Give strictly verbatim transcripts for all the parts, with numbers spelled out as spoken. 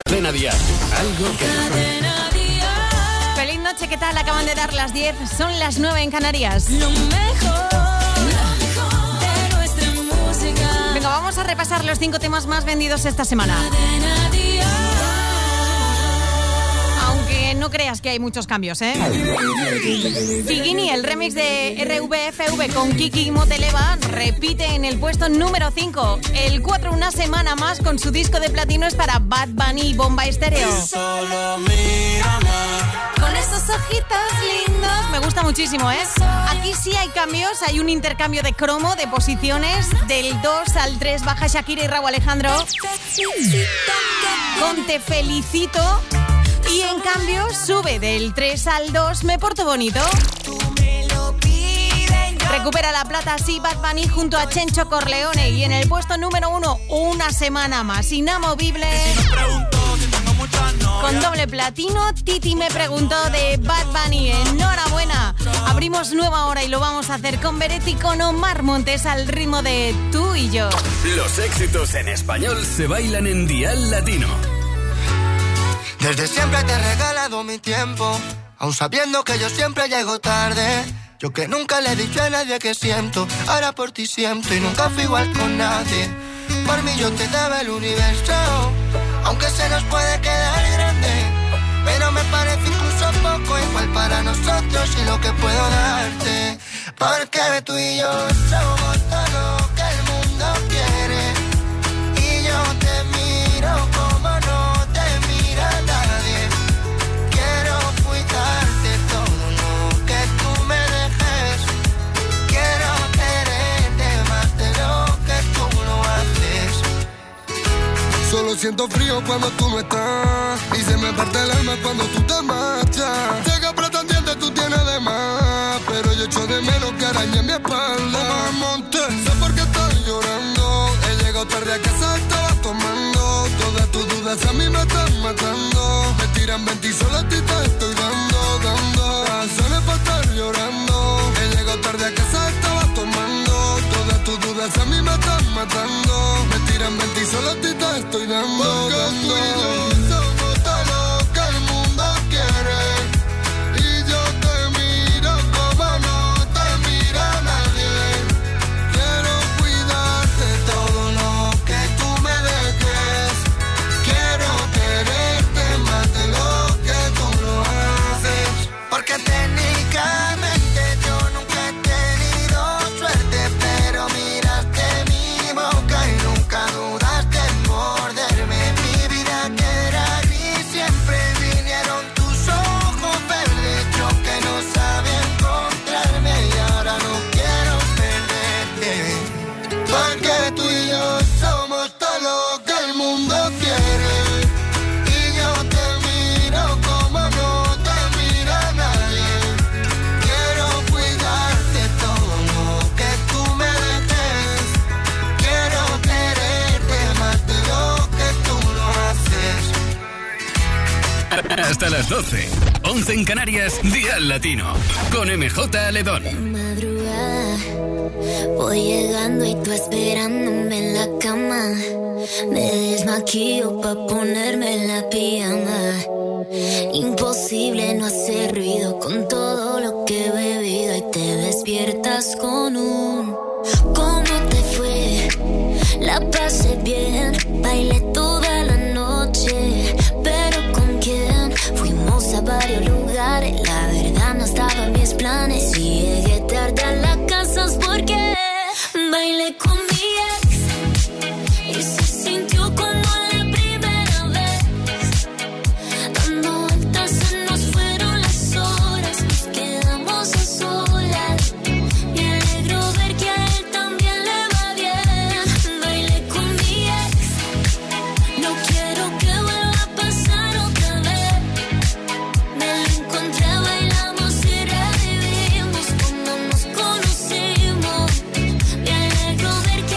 Cadena Dial. Algo que... Cadena Dial. Feliz noche, ¿qué tal? Acaban de dar las diez, son las nueve en Canarias. Lo mejor, lo mejor de nuestra música. Venga, vamos a repasar los cinco temas más vendidos esta semana. Cadena Dial. Aunque no creas que hay muchos cambios, ¿eh? Bikini, el remix de R V F V con Kiki Moteleva, repite en el puesto número cinco. El cuatro, una semana más con su disco de platino, es para Bad Bunny y Bomba Estéreo. Solo mírame. Con esos ojitos lindos. Me gusta muchísimo, ¿eh? Aquí sí hay cambios, hay un intercambio de cromo, de posiciones. Del dos al tres baja Shakira y Rauw Alejandro con Te Felicito. Y en cambio sube del tres al dos Me Porto Bonito. Recupera la plata así Bad Bunny junto a Chencho Corleone. Y en el puesto número uno, una semana más, Inamovible. Con doble platino, Titi Me Preguntó de Bad Bunny. Enhorabuena. Abrimos nueva hora y lo vamos a hacer con Beret y con Omar Montes al ritmo de Tú y Yo. Los éxitos en español se bailan en Dial Latino. Desde siempre te he regalado mi tiempo, aun sabiendo que yo siempre llego tarde. Yo que nunca le he dicho a nadie que siento, ahora por ti siento y nunca fui igual con nadie. Por mí yo te daba el universo, aunque se nos puede quedar grande, pero me parece incluso poco igual para nosotros y lo que puedo darte. Porque tú y yo somos todo lo que el mundo quiere, y yo te miro como no te mira nadie. Quiero cuidarte todo lo que tú me dejes, quiero quererte más de lo que tú lo haces. Solo siento frío cuando tú no estás, y se me parte el alma cuando tú te marchas. Sé que pretendiente tú tienes de más, pero yo echo de menos que arañe mi espalda. Omar Montes, sé por qué estoy llorando, he llegado tarde a casa, estaba tomando. Todas tus dudas a mí me están matando, me tiran veinte y solo a ti te estoy dando, dando razones para estar llorando. He llegado tarde a casa, estaba tomando. Todas tus dudas a mí me están matando, me tiran veinte y solo a ti te estoy dando, porque dando. Tú y yo somos todo lo que el mundo quiere, y yo te miro como no te mira nadie. Quiero cuidarte todo lo que tú me dejes, quiero quererte más de lo que tú lo haces. Porque técnicamente yo nunca he tenido suerte, pero miraste mi boca y nunca dudaste en morderme. Mi vida que era gris, siempre vinieron tus ojos verdes. Yo que no sabía encontrarme y ahora no quiero perderte. Porque tú y yo somos todo lo que el mundo quiere, y yo te miro como no te mira nadie. Quiero cuidarte todo lo que tú me dejes, quiero quererte más de lo que tú lo haces. Hasta las doce. once en Canarias, Dial Latino. Con M J Ledón. Madrugada, voy llegando y tú esperándome en la cama. Me desmaquillo pa' ponerme la pijama. Imposible no hacer ruido con todo lo que he bebido, y te despiertas con un ¿cómo te fue? La pasé bien, bailé toda la noche, pero ¿con quién? Fuimos a varios lugares, la verdad no estaba en mis planes. Si llegué tarde a la casa es porque bailé con mi ex y se sintió como la primera vez. Dando vueltas se nos fueron las horas, nos quedamos a solas. Me alegro ver que a él también le va bien. Bailé con mi ex, no quiero que vuelva a pasar otra vez. Me lo encontré, bailamos y revivimos como nos conocimos. Me alegro ver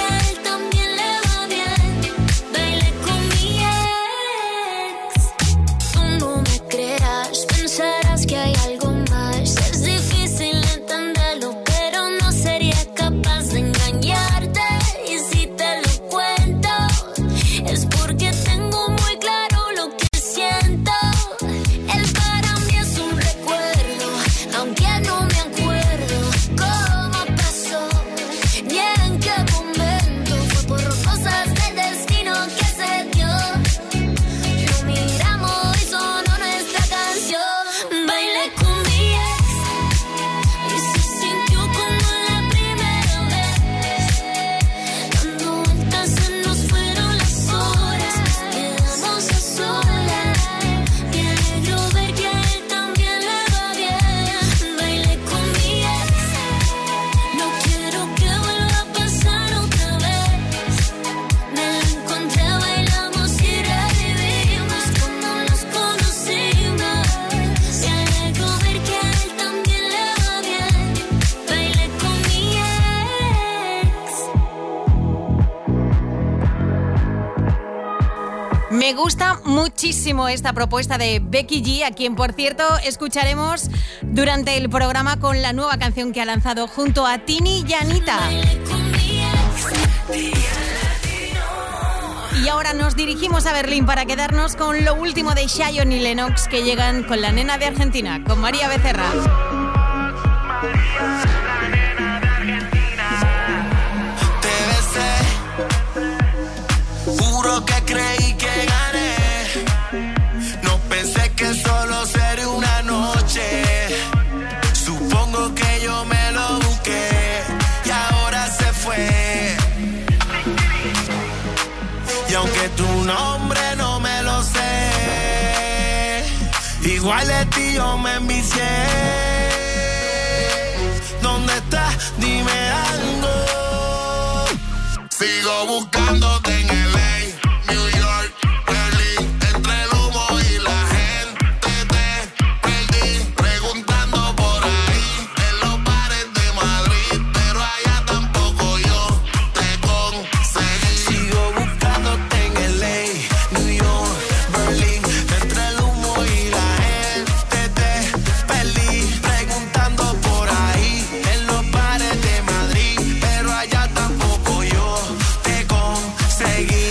gusta muchísimo esta propuesta de Becky G, a quien, por cierto, escucharemos durante el programa con la nueva canción que ha lanzado junto a Tini y Anita. Y ahora nos dirigimos a Berlín para quedarnos con lo último de Zion y Lennox, que llegan con la nena de Argentina, con María Becerra. Juro que creí que gané. No pensé que solo sería una noche. Supongo que yo me lo busqué y ahora se fue. Y aunque tu nombre no me lo sé, igual de ti yo me envicié. ¿Dónde estás? Dime algo. Sigo buscándote en el New York, Berlín, entre el humo y la gente te perdí, preguntando por ahí en los bares de Madrid, pero allá tampoco yo te conseguí. Sigo buscándote en el New York, Berlín, entre el humo y la gente te perdí, preguntando por ahí en los bares de Madrid, pero allá tampoco yo te conseguí.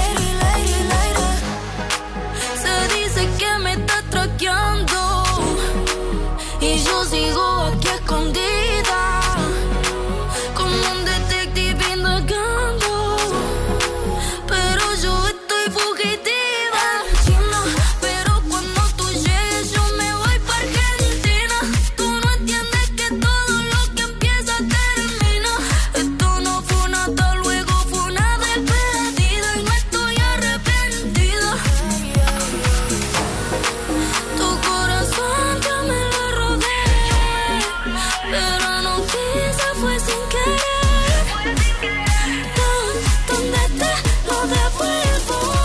Y yo sigo aquí escondida, como un detective indagando, pero yo estoy fugitiva. China, pero cuando tú llegues yo me voy pa' Argentina. Tú no entiendes que todo lo que empieza termina. Esto no fue una hasta luego, fue una despedida y no estoy arrepentida. Tu corazón ya me lo robé, pero no quise, fue sin querer. ¿Dónde te lo devuelvo?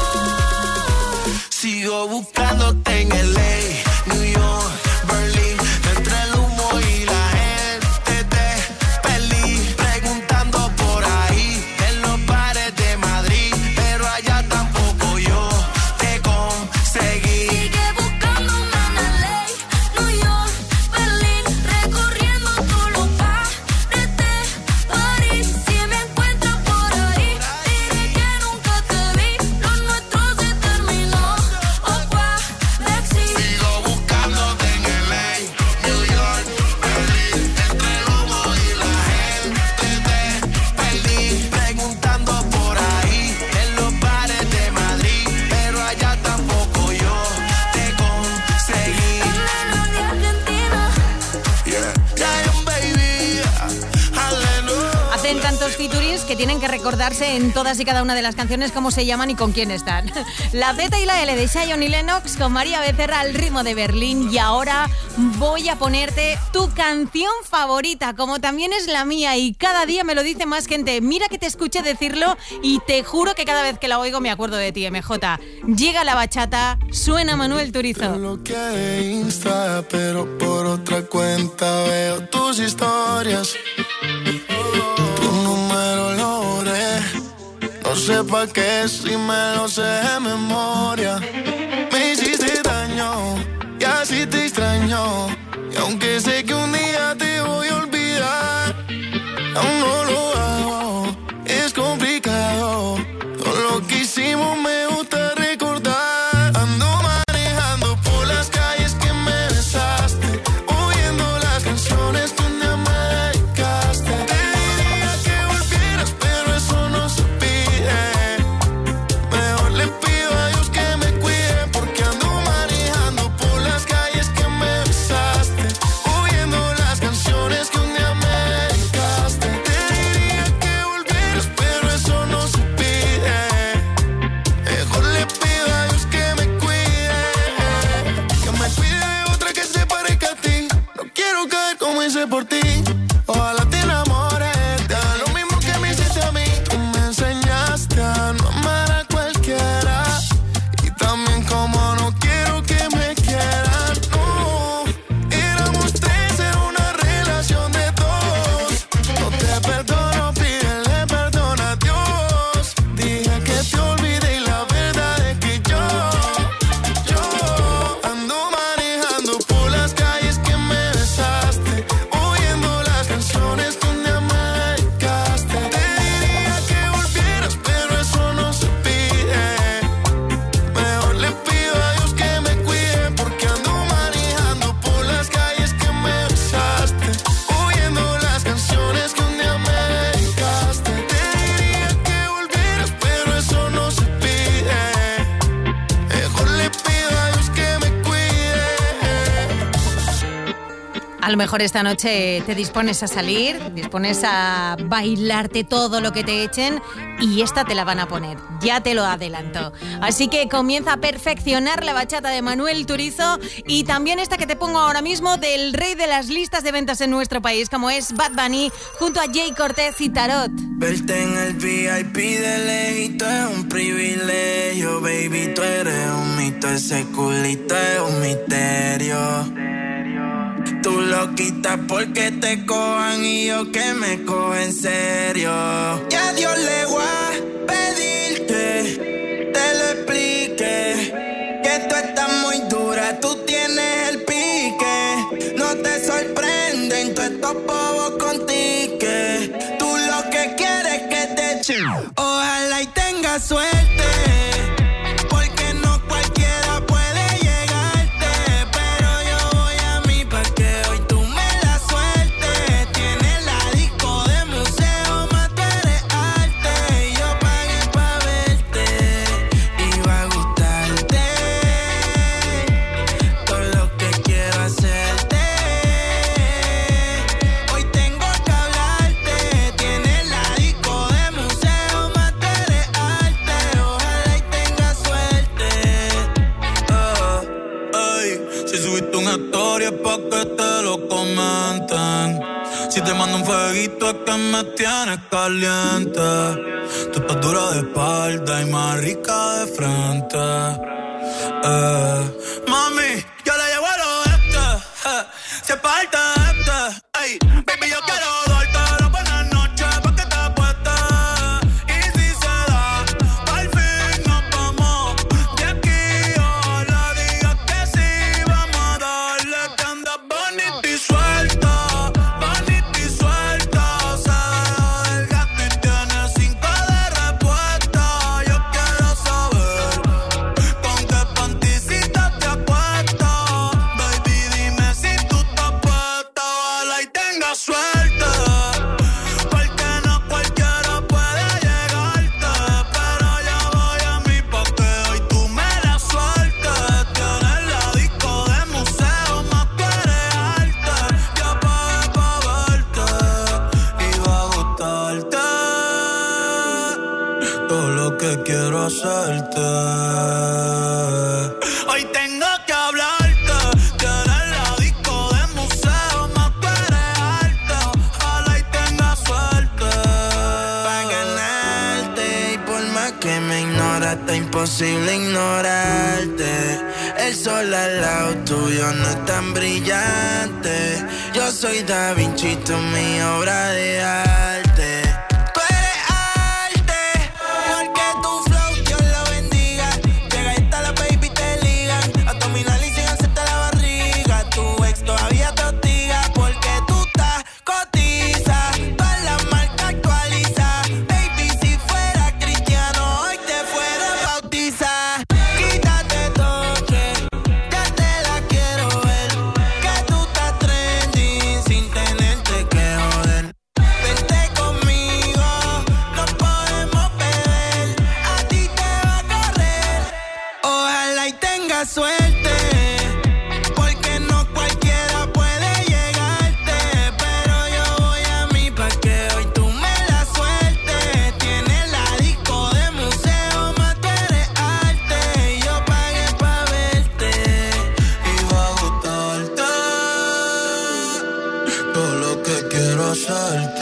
Sigo buscándote en L A, New York, Berlín, entre el humo y la gente te perdí, preguntando por ahí en los bares de Madrid, pero allá tampoco yo te conseguí. Sigue buscándome en L A, New York, Berlín, recorriendo todos los bares de París. Si me encuentras por ahí, diré que nunca te vi. Lo nuestro se terminó, oh, Alexis. Sigo buscándote en L A, New York, Berlín, entre el humo y la gente te perdí, preguntando por ahí en los bares de Madrid, pero allá tampoco yo te conseguí. Nena de Argentina. Yeah, Zion, baby, hallelujah. Hacen tantos featurings que tienen que recordarse en todas y cada una de las canciones cómo se llaman y con quién están. La Z y la L de Zion y Lennox con María Becerra al ritmo de Berlín. Y ahora voy a ponerte tu canción favorita, como también es la mía, y cada día me lo dice más gente. Mira que te escuché decirlo y te juro que cada vez que la oigo me acuerdo de ti, M J. Llega la bachata, suena Manuel Turizo. Lo que de Insta, pero por otra cuenta veo tus historias. Tu número lo borré, no sé pa' qué si me lo sé de memoria. Me hiciste daño y así te extraño, y aunque sé que un día te voy a olvidar, aún no lo hago, es complicado. Todo lo que hicimos me gusta recordar. Ando manejando por las calles que me besaste, oyendo las canciones que un día me dedicaste. Te diría que volvieras, pero eso no se pide. Mejor le pido a Dios que me cuide. A lo mejor esta noche te dispones a salir, dispones a bailarte todo lo que te echen y esta te la van a poner, ya te lo adelanto. Así que comienza a perfeccionar la bachata de Manuel Turizo y también esta que te pongo ahora mismo del rey de las listas de ventas en nuestro país, como es Bad Bunny, junto a Jay Cortez y Tarot. Verte en el V I P de lejito es un privilegio, baby, tú eres un mito, ese culito es un misterio. Tú lo quitas porque te cojan y yo que me cojo en serio. Y a Dios le voy a pedir que te lo explique, que tú estás muy dura, tú tienes el pique. No te sorprenden todos estos bobos contigo, que tú lo que quieres es que te echen. Ojalá y tengas suerte. Si te mando un fueguito es que me tienes caliente. Tú estás dura de espalda y más rica de frente. eh. Mami, yo le llevo al oeste, eh. Si es parte este, ey. Baby, yo quiero darte la buena noche pa' que te apuestes. Y si se da, al fin nos vamos de aquí. Ojalá digas que sí, vamos a darle que andas bonita y suelta. Hacerte. Hoy tengo que hablarte, tienes la disco de museo, más tú eres alta, ojalá y tengas suerte. Pa' ganarte, y por más que me ignoras, está imposible ignorarte. El sol al lado tuyo no es tan brillante. Yo soy Da Vinci, tú mi obra de arte. Suerte, porque no cualquiera puede llegarte, pero yo voy a mí pa' que hoy tú me la sueltes. Tienes la disco de museo, más tú eres arte, y yo pagué pa' verte y va a gustarte todo lo que quiero hacerte.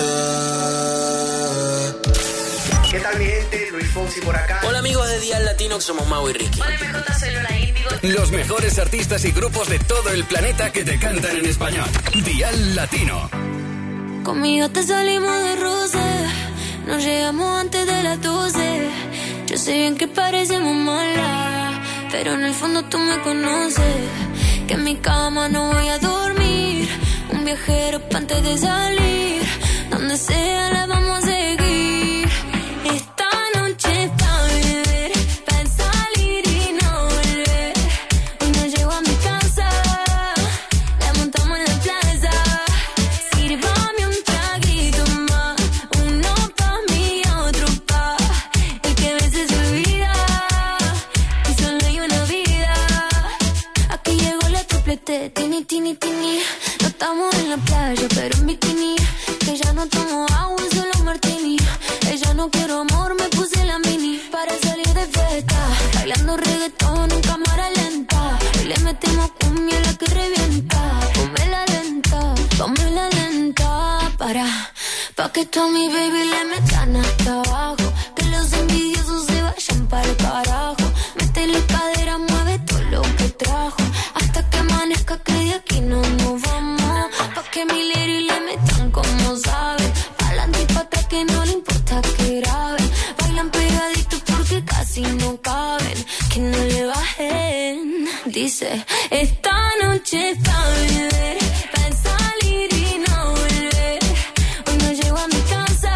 ¿Qué tal mi gente? Luis Fonsi por acá. Hola amigos de Dial Latino, que somos Mau y Ricky. Hola M J, soy Lola Índigo. Los mejores artistas y grupos de todo el planeta que te cantan en español. Dial Latino. Conmigo te salimos de roce, nos llegamos antes de las doce. Yo sé bien que parecemos malas, pero en el fondo tú me conoces. Que en mi cama no voy a dormir, un viajero pa' antes de salir. Donde sea la vamos a seguir. Esta noche es pa' beber, pa' salir y no volver. Hoy no llego a mi casa, la montamos en la plaza. Sírvame un traguito más, uno pa' mí y otro pa' el que a veces se olvida, y solo hay una vida. Aquí llegó la triple triplete, tini, tini, tini. No estamos en la playa, pero en bikini. Que ya no tomo agua, solo martini. Ella no quiero amor, me puse la mini. Para salir de fiesta, bailando reggaetón en cámara lenta. Y le metemos cumbia a la que revienta. Ponme la lenta, ponme la lenta. Para, pa' que tú a mi baby le metan hasta abajo. Que los envidiosos se vayan para el carajo. Métele cadera, mueve todo lo que trajo. Hasta que amanezca que de aquí no nos vamos. Pa' que mi lady le metan como saben. Pa'lante y pa' atrás que no le importa que graben. Bailan pegaditos porque casi no caben. Que no le bajen. Dice, esta noche es pa' beber, pa' salir y no volver. Hoy no llego a mi casa,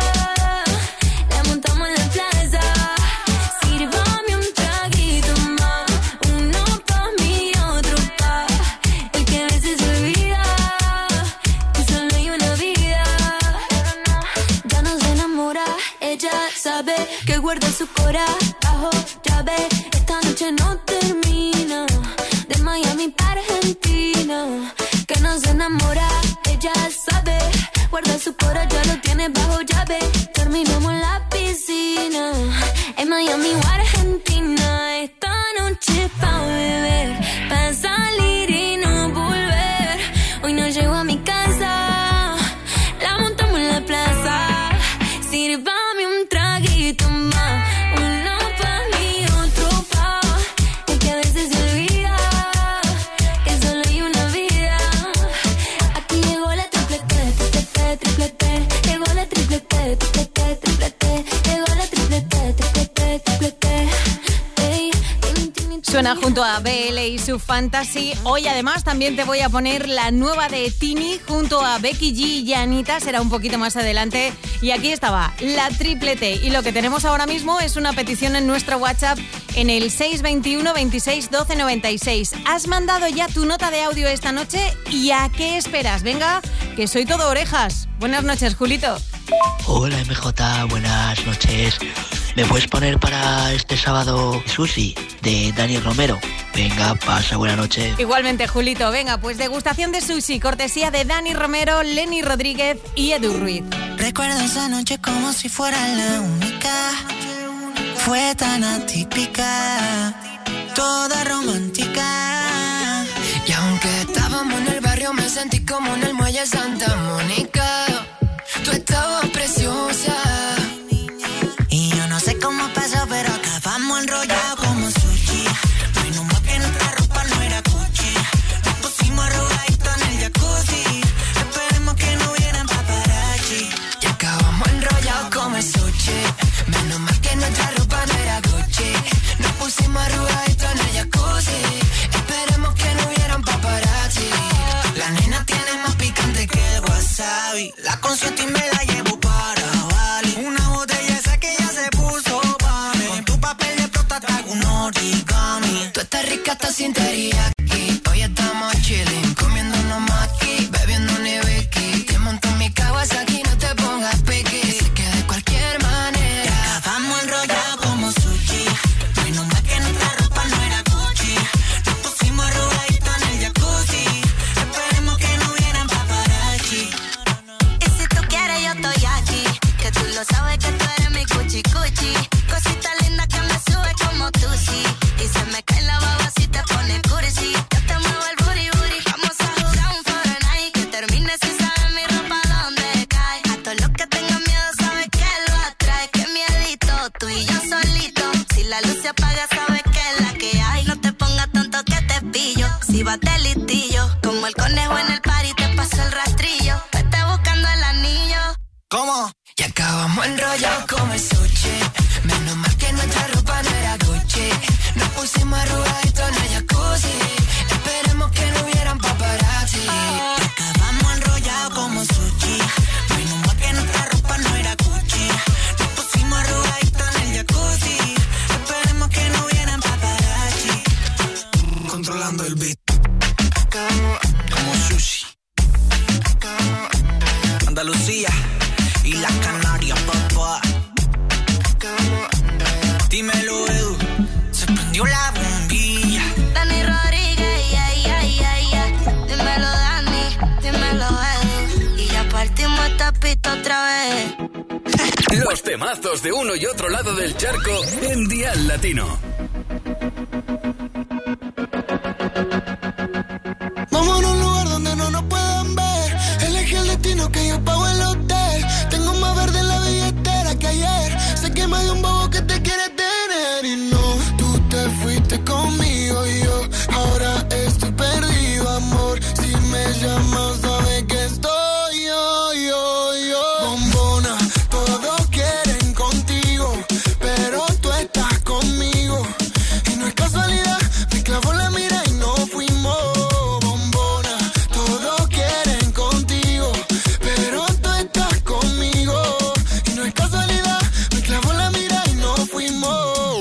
la montamos en la plaza. Sírvame un traguito más, uno pa' mí y otro pa' el que a veces se olvida que solo hay una vida. Ya no se enamora, ella sabe que guarda su corazón bajo llave. Esta noche no termina, de Miami para Argentina. Que no se enamora, ella sabe, guarda su corazón, ya lo tiene bajo llave. Terminamos en la piscina, en Miami o Argentina. Esta noche es pa' beber, pa' salir y no volver. Hoy no llego a mi casa, la montamos en la plaza. Sírvame un traguito más, uno pa' mí, otro pa' el que a veces se olvida que solo hay una vida. Aquí llegó la triplete, triplete, triplete. Llegó la triplete, triplete, triplete. Llegó la triplete, triplete, triplete. Ey, tin, tin, tin. Suena junto a B L y su Fantasy. Hoy además también te voy a poner la nueva de Tini junto a Becky G y Anita. Será un poquito más adelante. Y aquí estaba, la triplete. Y lo que tenemos ahora mismo es una petición en nuestro WhatsApp en el seis veintiuno veintiséis doce noventa y seis. ¿Has mandado ya tu nota de audio esta noche? ¿Y a qué esperas? Venga, que soy todo orejas. Buenas noches, Julito. Hola M J, buenas noches. ¿Me puedes poner para este sábado Sushi de Dani Romero? Venga, pasa buena noche. Igualmente, Julito. Venga, pues degustación de sushi, cortesía de Dani Romero, Lenny Rodríguez y Edu Ruiz. Recuerdo esa noche como si fuera la única. Fue tan atípica, toda romántica. Y aunque estábamos en el barrio, me sentí como en el muelle Santa Mónica. Tú estabas preciosa. Y yo no sé cómo pasó, pero acabamos enrollados como sushi. Menos mal que nuestra ropa no era Gucci. Nos pusimos arrugaditos en el jacuzzi. Esperemos que no hubieran paparazzi. Y acabamos enrollados como sushi. Menos mal que nuestra ropa no era Gucci. Nos pusimos arrugaditos en el jacuzzi. Esperemos que no hubieran paparazzi. La nena tiene más picante que el wasabi. La consiento y me la llevo para Bali. Una botella esa que ya se puso pa' mí. Con tu papel de próstata hago un origami. Tú estás rica hasta sin teriyaki. Hoy estamos chilling, comiéndonos maki, bebiendo un whisky. Te monto en mi Kawasaki, no te pongas piqui. Sé que de cualquier manera y acabamos enrollados como sushi. Menos mal que nuestra ropa no era Gucci. Nos pusimos arrugaditos en el jacuzzi. Esperemos que no hubieran paparazzi. Y si tú quieres yo estoy aquí. Que tú lo sabes que tú eres mi cuchi cuchi. Cosita linda que me sube como tú sí. Y se me cae la baba si te pone cursi. Yo te muevo el booty booty. Vamos a jugar un Fortnite. Que termine sin saber mi ropa dónde cae. A todos los que tengan miedo sabes que lo atrae. Que miedito, tú y yo solito. Si la luz se apaga sabes que es la que hay. No te pongas tonto que te pillo. Si vas de listillo, como el conejo en el party te paso el rastrillo. Vete buscando el anillo. ¿Cómo? Y acabamos enrollados como el sushi. Menos mal que nuestra ropa no era Gucci. Nos pusimos arrugaditos en el jacuzzi. Esperemos que no hubieran paparazzi. Y acabamos enrollados como sushi. Menos mal que nuestra ropa no era Gucci. Nos pusimos arrugaditos en el jacuzzi. Esperemos que no hubieran paparazzi. Controlando el beat. Como sushi. Andalucía y las Canarias, papá. Dímelo, Edu. Se prendió la bombilla. Dani Rodríguez, yeah, yeah, yeah, yeah. Los temazos de uno y otro lado del charco en Dial Latino. Vamos a un lugar donde no nos puedan ver. Elegí el destino que yo pago el hotel. Tengo más verde en la billetera que ayer. Sé que me dio un bobo que te quiere tener. Y no, tú te fuiste conmigo y yo ahora estoy perdido, amor. Si me llamas, sabes que estoy yo, yo, yo. Bombona, todos quieren contigo, pero tú estás conmigo. Y no es casualidad, me clavó la mira y no fuimos. Bombona, todos quieren contigo, pero tú estás conmigo. Y no es casualidad, me clavó la mira y no fuimos.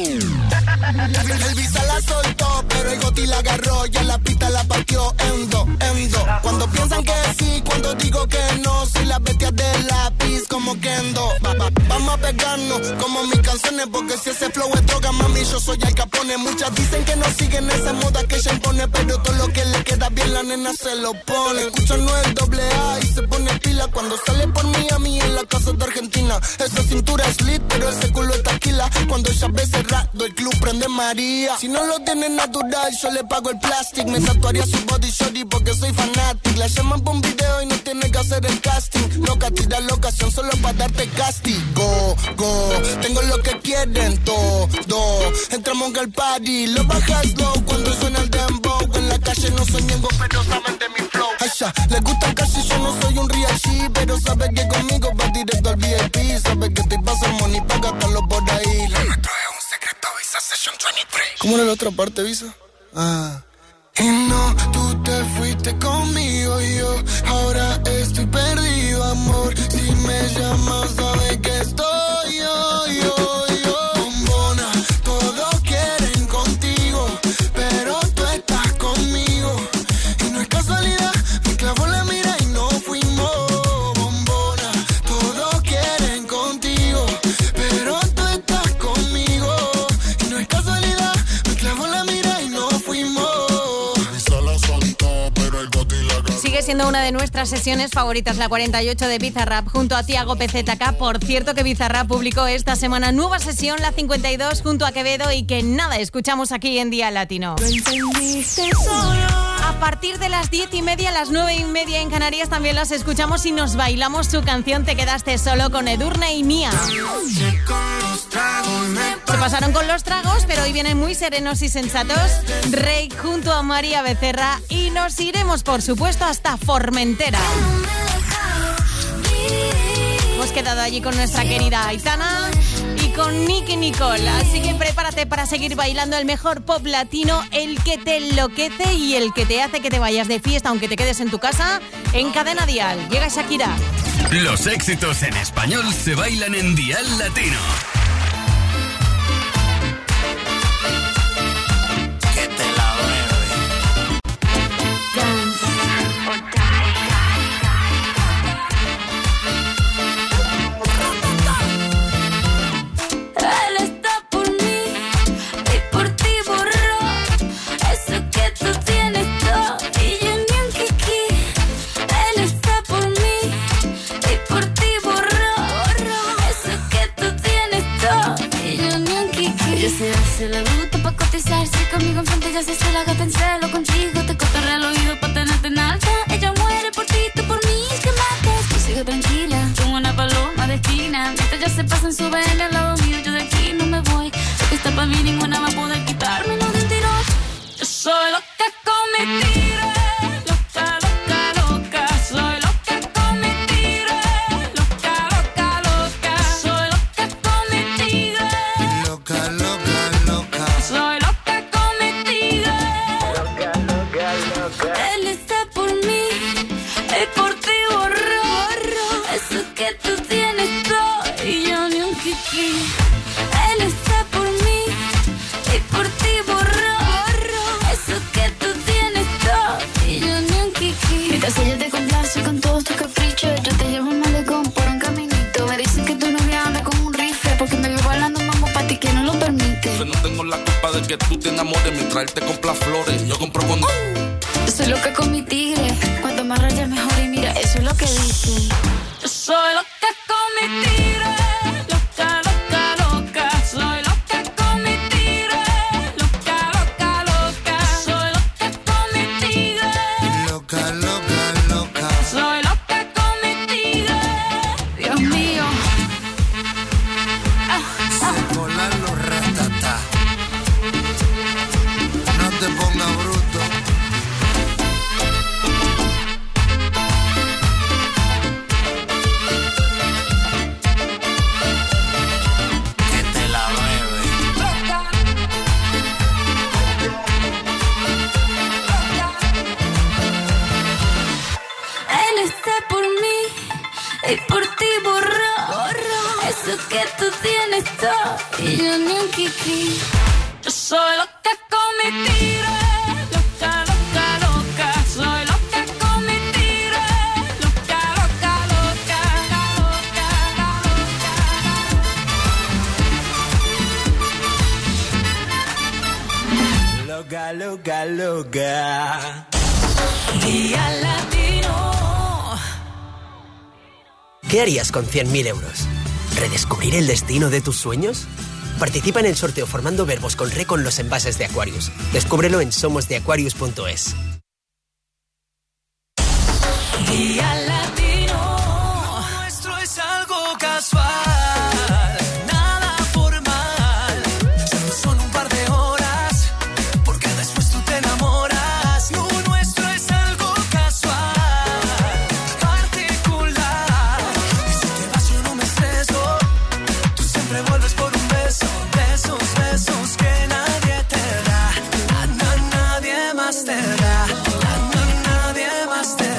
El visa la soltó, pero el goti la agarró. Ya la pista la partió en dos, en dos. Cuando piensan que sí, cuando digo que no. Soy la bestia del lápiz como Kendo. Va, va, vamos a pegarnos como mis canciones, porque si ese flow es droga, mami, yo soy Al Capone. Muchas dicen que no siguen esa moda que ella impone, pero todo lo que le queda bien la nena se lo pone. Escucha no el doble A y se pone pila cuando sale por Miami en la casa de Argentina. Esa cintura es lit, pero ese culo es taquila. Cuando ella ve cerrado el club prende María. Si no lo tiene natural, yo le pago el plastic. Me tatuaría su body shorty porque soy fanatic. La llaman por un video y no tiene que hacer el casting. Loca, tira la ocasión solo para darte castigo. Go, tengo lo que quieren todo. Entramos al party, lo bajas low cuando suena el dembow. En la calle no soy ñengo, pero saben de mi flow. Ay, ya, les gusta casi, yo no soy un real G, pero sabe que conmigo va directo al V I P. Sabe que estoy pasando money para gastarlo por ahí. Lo nuestro es un secreto, Visa Session veintitrés. ¿Cómo era la otra parte, Visa? Ah. Y no, tú te fuiste conmigo y yo ahora estoy perdido, amor. Si me llamas, sabes que estoy yo, yo, yo. Bombona, todos quieren contigo, pero tú estás conmigo. Y no es casualidad, me clavó la mira y no fuimos. Bombona, todos quieren contigo, pero tú estás conmigo. Y no es casualidad, me clavó la mira y no fuimos. Sigue siendo una de nuestras sesiones favoritas, la cuarenta y ocho de Bizarrap, junto a Tiago P Z K. Por cierto que Bizarrap publicó esta semana nueva sesión, la cincuenta y dos, junto a Quevedo, y que nada, escuchamos aquí en Día Latino. A partir de las diez y media, las nueve y media en Canarias, también las escuchamos y nos bailamos su canción Te Quedaste Solo con Edurne y Mía. Se pasaron con los tragos, pero hoy vienen muy serenos y sensatos. Rey junto a María Becerra, y nos iremos, por supuesto, hasta Formentera. Hemos quedado allí con nuestra querida Aitana y con Nicky Nicole, así que prepárate para seguir bailando el mejor pop latino, el que te enloquece y el que te hace que te vayas de fiesta aunque te quedes en tu casa, en Cadena Dial. Llega Shakira. Los éxitos en español se bailan en Dial Latino. Se le gusta pa' cotizarse conmigo enfrente, ya se se la gata en celo. Contigo te cortaré el oído pa' tenerte en alta. Ella muere por ti, tú por mí, que mates. Tú sigue tranquila, como una paloma de esquina. Mientras ya se pasan, suben al lado mío, yo de aquí no me voy. Lo que está pa' mí, ninguna va a poder quitármelo de un tirón. Yo soy loca con mi tiro. Loca, loca, loca. Soy loca con mi tiro. Loca, loca, loca. Soy loca con mi tiro. Loca, loca. Soy loca con mi tigre. Loca, loca, loca. Él está por mí, él por ti borró. Eso que tú tienes todo y yo ni un kiki. Él está por mí, él por ti borró. Eso que tú tienes todo y yo ni un kiki. Mientras ella te complace con todos tus caprichos, yo te llevo un malecón por un caminito. Me dicen que tu novia anda con un rifle porque me vio bailando mambo pa' ti que no lo permite. Yo no tengo la culpa de que tú te enamores mientras él te compra flores. Yo compro con... Yo soy loca con mi tigre, cuanto más rayas mejor, y mira, eso es lo que dicen. Yo soy loca con mi tigre, loca. y por ti borró, borró eso que tú tienes todo y yo ni un kiki. Yo soy loca con mi tiro, loca, loca, loca. Soy loca con mi tiro, loca, loca, loca, loca, loca, loca, loca. Día Latino. ¿Qué harías con cien mil euros? ¿Redescubrir el destino de tus sueños? Participa en el sorteo formando verbos con re con los envases de Aquarius. Descúbrelo en somos de aquarius punto es. Día Latino. Lo nuestro es algo casual, nada formal. Solo son un par de horas, porque después tú te enamoras. Lo nuestro es algo casual, particular. Y si te vas yo no me estreso. Tú siempre vuelves por un beso, de esos besos que nadie te da. Na, na, nadie más te da. Na, na, nadie más te da.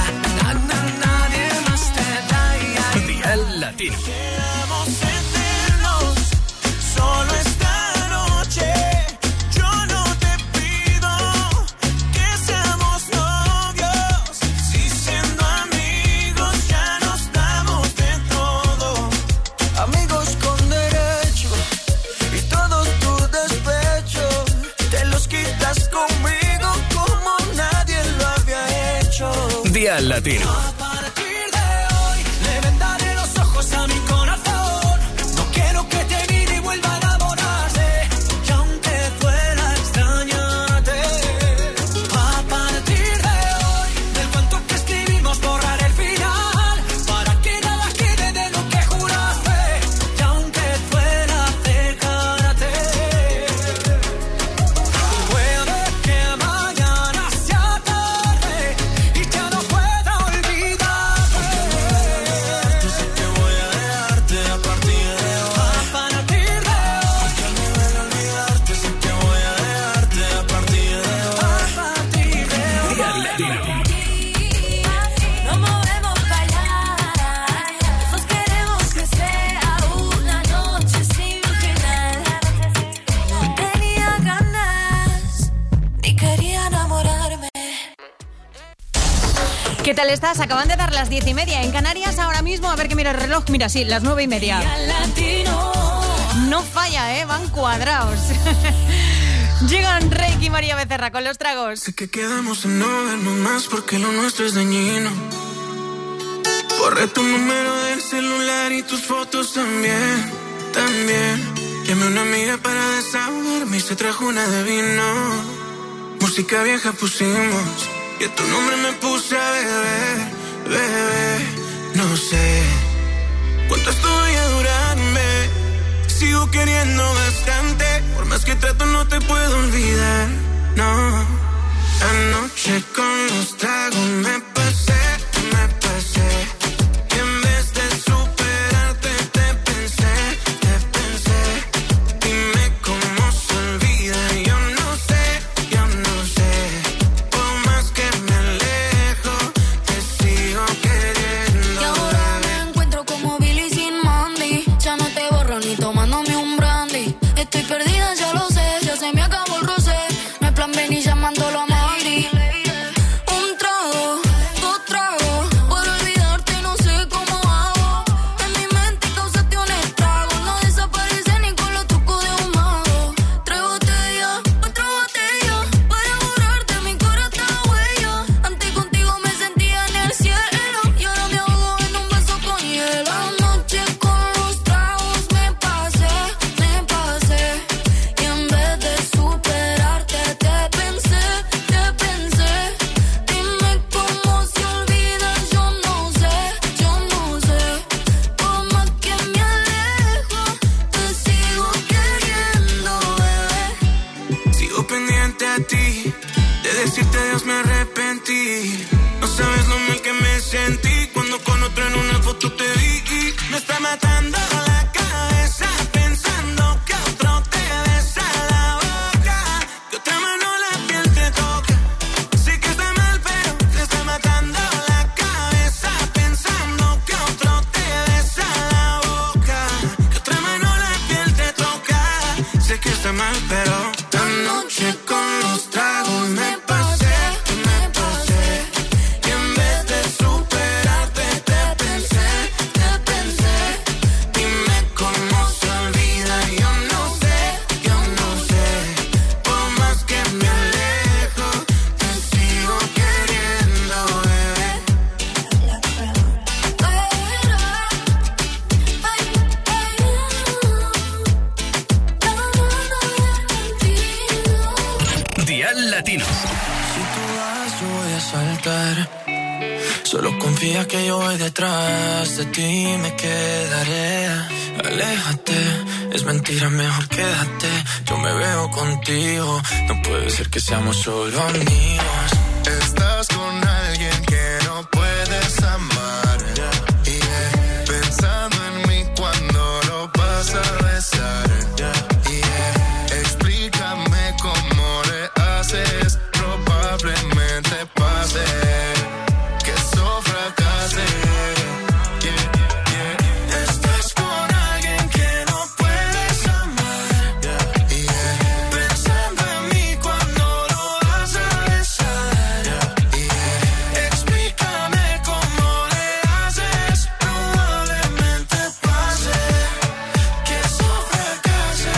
Latino. Queremos sentirnos solo esta noche. Yo no te pido que seamos novios, si siendo amigos ya nos damos de todo. Amigos con derecho y todos tus despechos te los quitas conmigo como nadie lo había hecho. Día Latino. A mi corazón, no quiero que te mire y vuelva a enamorarse. Y aunque fuera extrañarte, a partir de hoy, del cuento que escribimos borrar el final, para que nada quede de lo que juraste. Y aunque fuera dejarte, puede que mañana sea tarde y ya no pueda olvidarte. Porque sé que voy a dejarte a partir de hoy. A partir de hoy. Porque no voy a olvidarte, sé que voy a dejarte a partir de hoy. A partir de hoy. No movemos callar. Nosotros queremos que sea una noche sin final. No tenía ganas ni quería enamorarme. ¿Qué tal estás? Acaban de dar las diez y media en Canarias ahora mismo. A ver que mira el reloj. Mira, sí, las nueve y media. Latino. No falla, ¿eh? Van cuadrados. Llegan Reiki y María Becerra con los tragos. Sé que quedamos en no vernos más porque lo nuestro es dañino. Borré tu número del celular y tus fotos también, también. Llamé a una amiga para desahogarme y se trajo una de vino. Música vieja pusimos y a tu nombre me puse a beber, bebé. No sé cuánto esto voy a durarme. Sigo queriendo bastante, por más que trato no te puedo olvidar, no. Anoche con los tragos me pasé, me pasé. Y en vez de superarte te pensé, te pensé. Dime cómo se olvida, yo no sé, yo no sé. Por más que me alejo, te sigo queriendo. Y ahora me encuentro como Billy sin Mandy. Ya no te borro ni tomándome un brandy. Estoy perdida, ya lo sé, ya se me acabó el rosé. No hay plan B ni llamándolo a Madrid. Un trago, dos tragos, por olvidarte no sé cómo hago. En mi mente causaste un estrago, no desaparece ni con los trucos de un mago. Tres botellas, otra botella, para borrarte mi corazón está huella. Antes contigo me sentía en el cielo y ahora me ahogo en un beso con hielo. Anoche con los tragos me pasé, me pasé. Y en vez de superarte te pensé, te pensé. Dime cómo se olvida, yo no sé, yo no sé. Por más que me alejo, te sigo queriendo, bebé. Sigo pendiente a ti, de decirte adiós me arrepentí. No sabes lo mal que me sentí cuando con otro en una foto te vi. Me está matando la cabeza pensando que otro te besa la boca, que otra mano la piel te toca. Sé que está mal pero te está matando la cabeza pensando que otro puedes soltar. Solo confía que yo voy detrás de ti y me quedaré. Aléjate, es mentira, mejor quédate. Yo me veo contigo, no puede ser que seamos solo amigos. Estás con alguien que no puedes amar, yeah. Pensando en mí cuando lo vas a besar, yeah. Explícame cómo le haces, probablemente pase que eso fracase. Yeah, yeah. Estás con alguien que no puedes amar, yeah. Yeah. Pensando en mí cuando lo vas a besar, yeah. Yeah. Explícame cómo le haces, probablemente pase que eso fracase.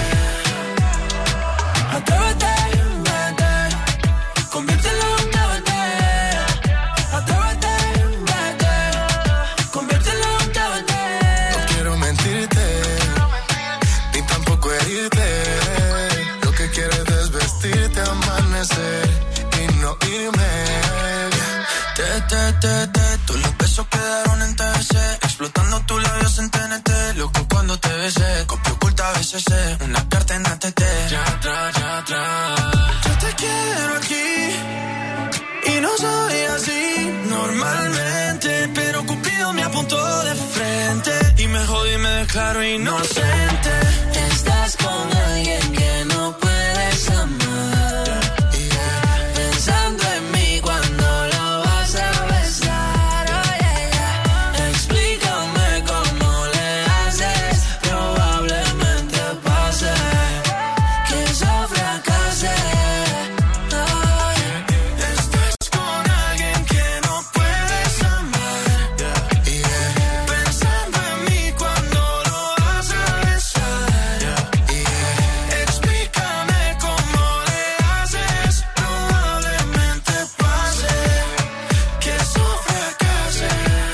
Atrévete, vete, conviértelo en un cabete. Atrévete, vete, conviértelo en un cabete. No quiero mentirte, ni tampoco herirte. Lo que quiero es desvestirte, amanecer y no irme. Te, te, te, te, todos los besos quedaron en T V C. Explotando tus labios en T N T. Loco cuando te besé, copio oculta B C C. Una carta en A T T. Ya atrás, ya atrás. Yo te quiero aquí y no soy así normalmente, pero Cupido me apuntó de frente y me jodí y me declaro inocente. Estás con alguien que no puedes amar, pensando en mí cuando lo vas a besar. Oh, yeah, yeah. Explícame cómo le haces, probablemente pase que eso fracase. Oh, yeah. Estás con alguien que no puedes amar, yeah. Pensando en mí cuando lo vas a besar, yeah. Explícame cómo le haces, probablemente pase que eso fracase.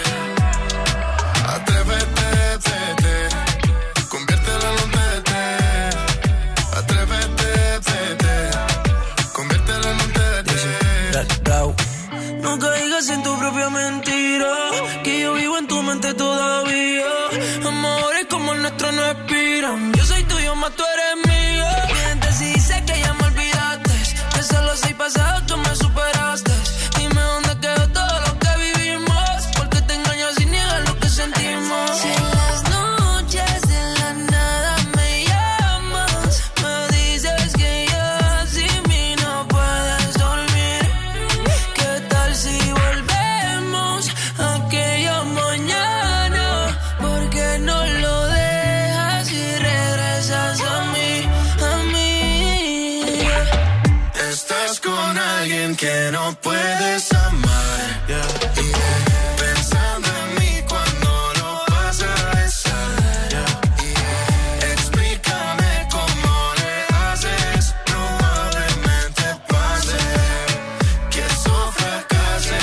Atrévete, vete, conviértelo en un tete. Atrévete, vete, conviértelo en un tete. No caigas en tu propia mentira, que yo vivo en tu mente todavía. Amores como el nuestro no expiran. Yo soy tuyo, más tú eres mío. Mientes y dice que ya me olvidaste, que solo soy pasado, tú me superaste. Dime dónde quedó todo lo que vivimos, porque te engañas sin negar lo que sentimos. Si en las noches de la nada me llamas, me dices que ya sin mí no puedes dormir. ¿Qué tal si volvemos a aquella mañana? ¿Por qué no lo dejas y regresas a mí, a mí? Estás con alguien que no puedes amar, yeah. Yeah. Pensando en mí cuando lo vas a besar, yeah. Yeah. Explícame cómo le haces, probablemente pase que eso fracase.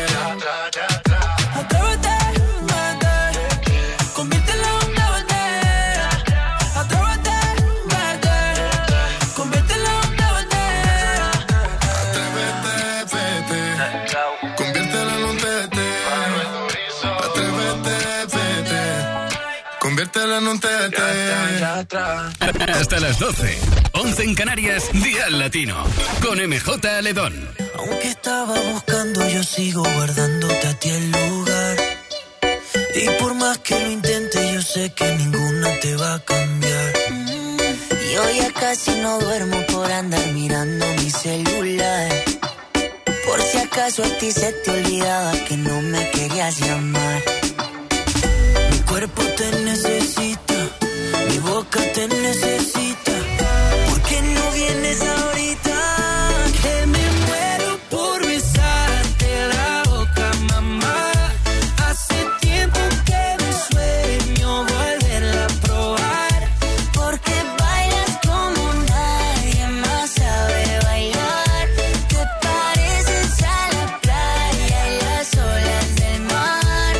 Atrévete, vete, conviértelo en un cabete. Atrévete, vete, conviértelo en un cabete. Atrévete, vete, conviértelo en un tete. Atrévete, vete, conviértelo en un tete. Hasta las doce. once en Canarias, Dial Latino. Con M J Ledón. Aunque estaba buscando, yo sigo guardándote a ti el lugar. Y por más que lo intente, yo sé que ninguna te va a cambiar. Yo ya casi no duermo por andar mirando mi celular. Por si acaso a ti se te olvidaba que no me querías llamar. Mi cuerpo te necesita, mi boca te necesita. ¿Por qué no vienes ahorita? Que me muero por besarte la boca, mamá. Hace tiempo que me sueño volverla a probar. Porque bailas como nadie más sabe bailar. Te pareces a la playa y las olas del mar.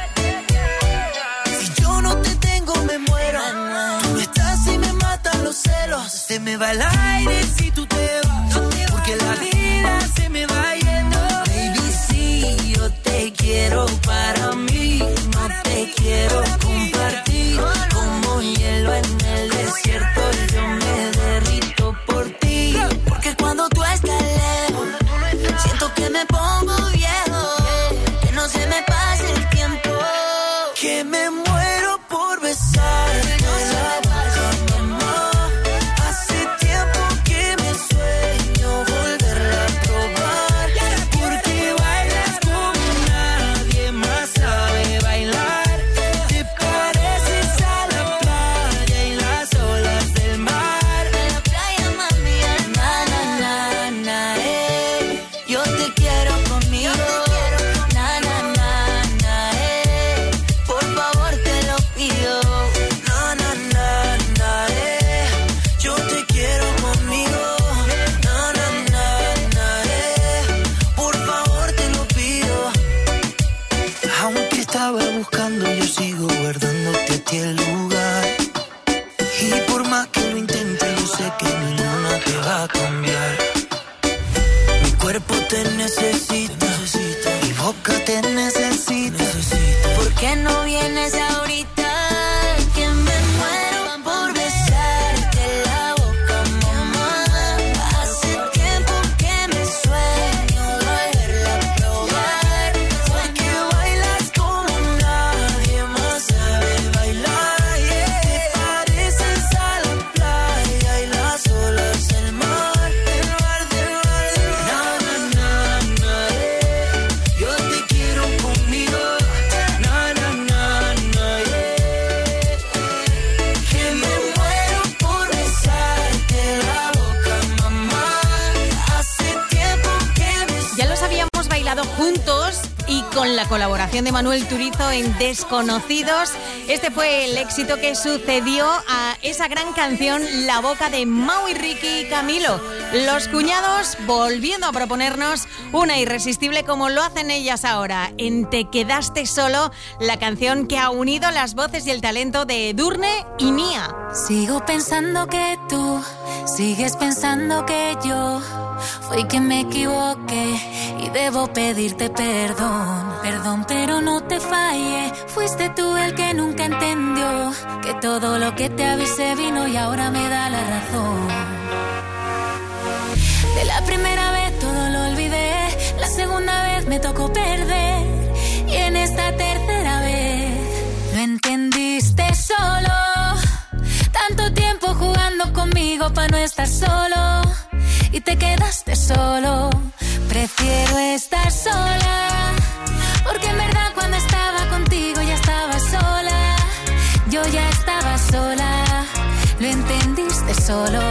Si yo no te tengo me muero. Tú no estás y me matan los celos. Se me va el aire si tú cuerpo te necesita, mi boca te necesita. ¿Por qué no vienes ahorita? Que me muero por besarte la boca, mamá. Hace tiempo que me sueño volverla a probar. Porque bailas como nadie más sabe bailar. Yeah. Te pareces a la playa y las olas del mar. Del mar, del mar, del mar. Na, na, na, na, eh. Yo te quiero conmigo. Na, na, na, na, eh. Que me muero por besarte la boca, mamá. Hace tiempo que me... Ya los habíamos bailado juntos y con la colaboración de Manuel Turizo en Desconocidos. Este fue el éxito que sucedió a esa gran canción La Boca de Mau y Ricky y Camilo. Los cuñados volviendo a proponernos una irresistible como lo hacen ellas ahora, en Te Quedaste Solo, la canción que ha unido las voces y el talento de Edurne y Nia. Sigo pensando que tú sigues pensando que yo fui quien me equivoqué y debo pedirte perdón. Perdón, pero no te fallé. Fuiste tú el que nunca entendió que todo lo que te avisé vino y ahora me da la razón. De la primera vez todo lo olvidé, la segunda vez me tocó perder y en esta tercera vez lo entendiste solo. Tanto tiempo jugando conmigo pa' no estar solo y te quedaste solo. Prefiero estar sola, porque en verdad cuando estaba contigo ya estaba sola. Yo ya estaba sola, lo entendiste solo.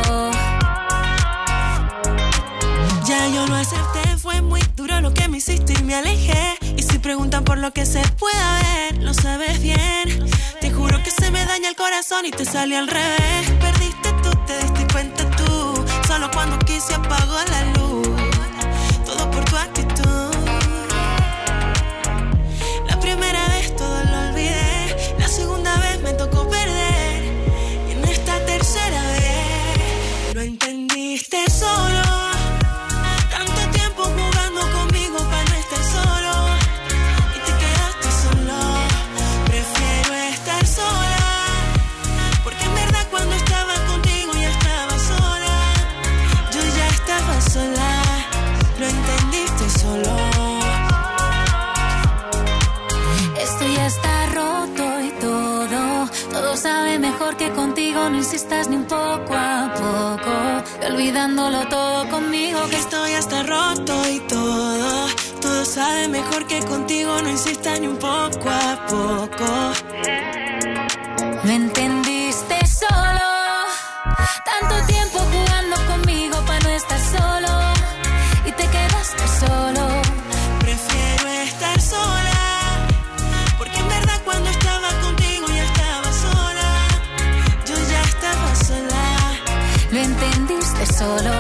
Ya yo lo acepté, fue muy duro lo que me hiciste y me alejé. Y si preguntan por lo que se pueda ver, lo sabes bien. Te juro que se me daña el corazón y te sale al revés. Perdiste tú, te diste cuenta tú. Solo cuando quise apagó la luz. Todo por tu actitud. La primera vez todo lo olvidé. La segunda vez me tocó perder. Y en esta tercera vez lo entendiste solo. Tanto tiempo jugando conmigo para no estar solo. Y te quedaste solo. Prefiero estar sola. Porque en verdad cuando estaba contigo ya estaba sola. Yo ya estaba sola. Lo entendiste solo. Esto ya está roto y todo. Todo sabe mejor que contigo. No insistas ni un poco a poco. Y olvidándolo todo conmigo. Que esto ya está roto y todo. Todo sabe mejor que contigo. No insistas ni un poco a poco. Lo entendiste solo. Tanto tiempo jugando conmigo para no estar solo. Y te quedaste solo. Prefiero estar sola. Porque en verdad cuando estaba contigo ya estaba sola. Yo ya estaba sola. Lo entendiste solo.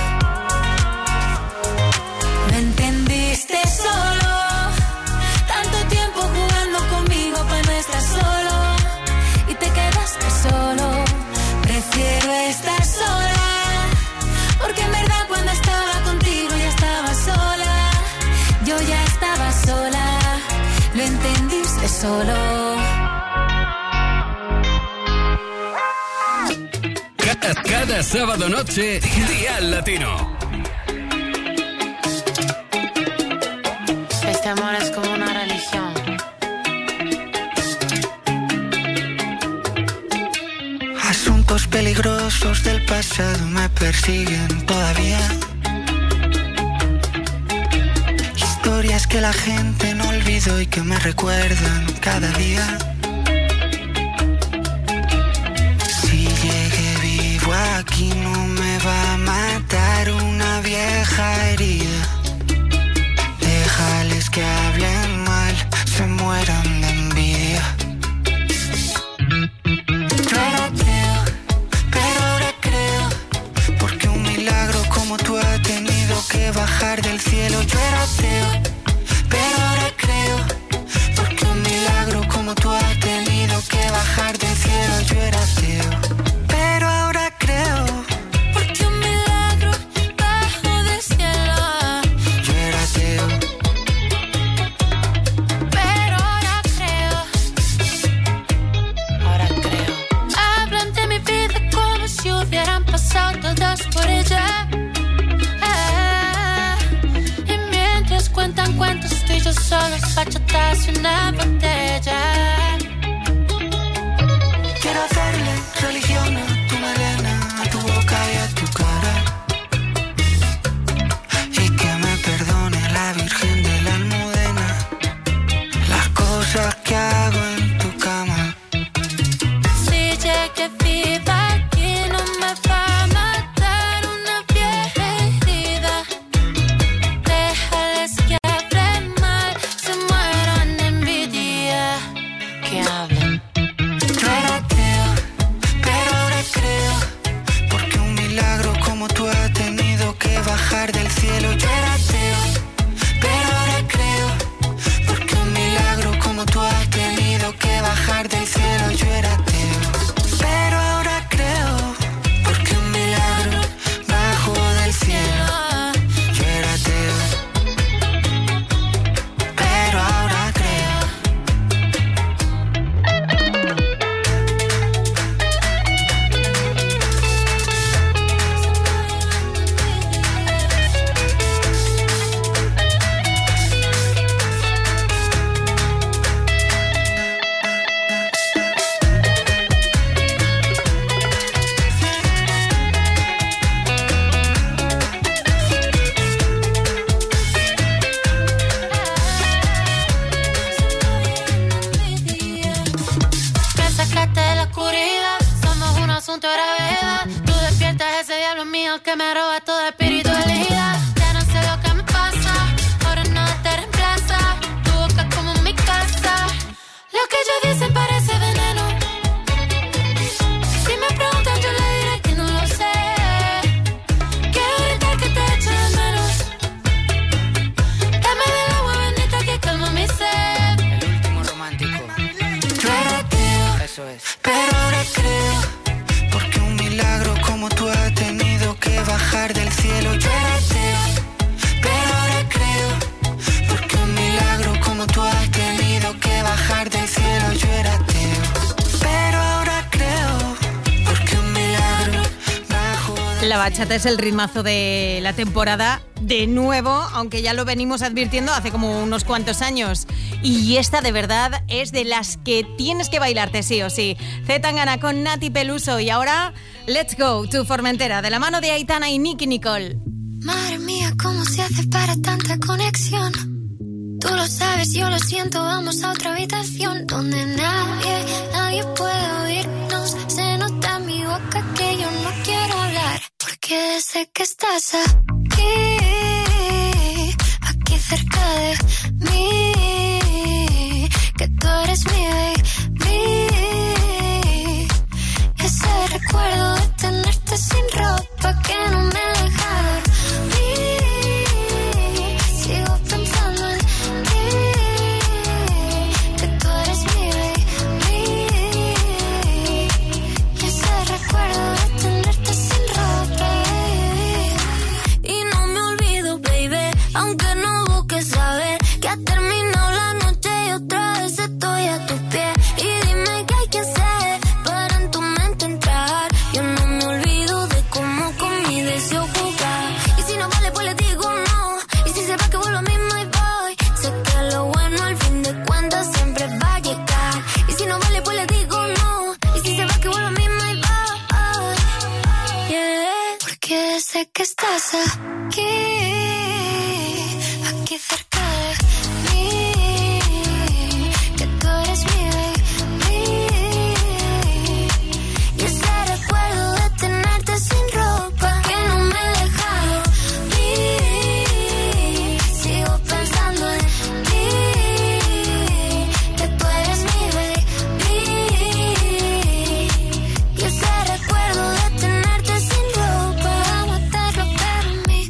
Lo entendiste solo. Tanto tiempo jugando conmigo para no estar solo. Y te quedaste solo. Prefiero estar sola. Porque en verdad cuando estaba contigo ya estaba sola. Yo ya estaba sola. Lo entendiste solo. Cada, cada sábado noche, Dial Latino. Este amor es como una religión. Asuntos peligrosos del pasado me persiguen todavía. Historias que la gente no olvidó y que me recuerdan cada día. Si llegué vivo aquí no me va a matar una vieja herida. Déjales que hablen mal, se mueran de envidia. Yo no creo, pero ahora creo, porque un milagro como tú ha tenido que bajar del cielo. Yo era ateo, pero ahora creo, porque un milagro como tú ha tenido que bajar del cielo. Yo era ateo, pero ahora creo, porque un milagro bajo del cielo. Solo bachatas y una botella. Quiero hacerle religión a tu melena, a tu boca y a tu cara. Y que me perdone la Virgen de la Almudena las cosas que hago en tu cama. Si llegué viva aquí no me va a matar una vieja herida. Déjales que hablen mal, se mueran de envidia. Que hablen. No era ateo, pero ahora creo, porque un milagro como tú has tenido que bajar del cielo. Yo era ateo, pero ahora creo, porque un milagro como tú has tenido que bajar del cielo. Yo era ateo, pero ahora creo, porque un milagro bajó del cielo. Yo era ateo, pero ahora creo. Me sacaste de la oscuridad, somos un asunto de gravedad. Tú despiertas ese diablo mío que me roba toda espiritualidad. Ya no sé lo que me pasa, ahora nada te reemplaza. Tu boca es como mi casa, lo que ellos dicen parece veneno. Si me preguntan yo le diré que no lo sé. Quiero gritar que te echo de menos. Dame del agua bendita que calma mi sed. El último romántico. Yo era ateo, Eso es. pero ahora creo, porque un milagro como tú has tenido que bajar del cielo. Yo era ateo, pero ahora creo, porque un milagro como tú has tenido que bajar del cielo. Yo era ateo, pero ahora creo, porque un milagro bajó del La bachata es el ritmazo de la temporada, de nuevo, aunque ya lo venimos advirtiendo hace como unos cuantos años. Y esta de verdad es de las que tienes que bailarte sí o sí. Z Tangana con Nati Peluso y ahora Let's Go to Formentera de la mano de Aitana y Nicky Nicole. Madre mía, ¿cómo se hace para tanta conexión? Tú lo sabes, yo lo siento, vamos a otra habitación donde nadie, nadie puede oírnos. Se nota en mi boca que yo no quiero hablar, porque sé que estás aquí, aquí cerca de mí, que tú eres mi baby. Ese recuerdo de tenerte sin ropa que no me deja dormir. Sigo pensando en ti, que tú eres mi baby. Y ese recuerdo de tenerte sin ropa. Y no me olvido, baby, aunque no busques saber que ha terminado la noche y otra vez estoy a tus pies. Y dime qué hay que hacer para en tu mente entrar. Yo no me olvido de cómo con mi deseo jugar. Y si no vale, pues le digo no. Y si se va, que vuelvo mismo y voy. Sé que lo bueno al fin de cuentas siempre va a llegar. Y si no vale, pues le digo no. Y si se va, que vuelvo mismo y voy. Yeah. Porque sé que estás aquí, aquí cerca de mí, que tú eres mi baby. Y ese recuerdo de tenerte sin ropa que no me deja dormir. Sigo pensando en ti, que tú eres mi baby. Y ese recuerdo de tenerte sin ropa Va a matar lo que era en mí.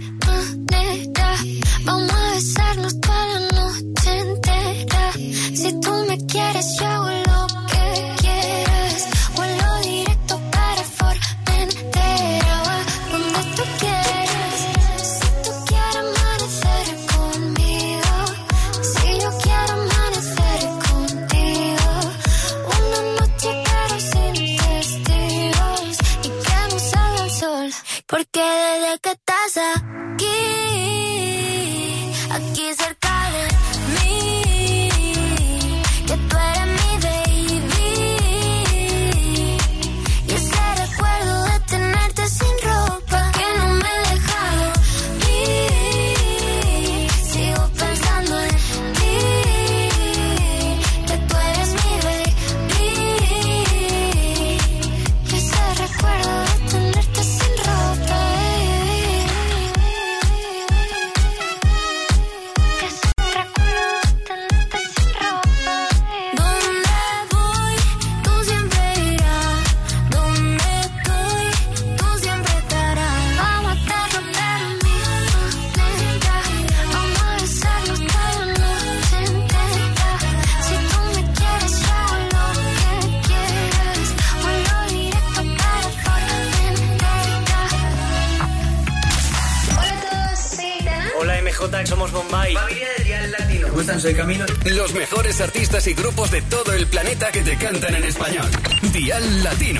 somos Bombay. Familia de Dial Latino. ¿Cómo están? Soy Camilo. Los mejores artistas y grupos de todo el planeta que te cantan en español. Dial Latino.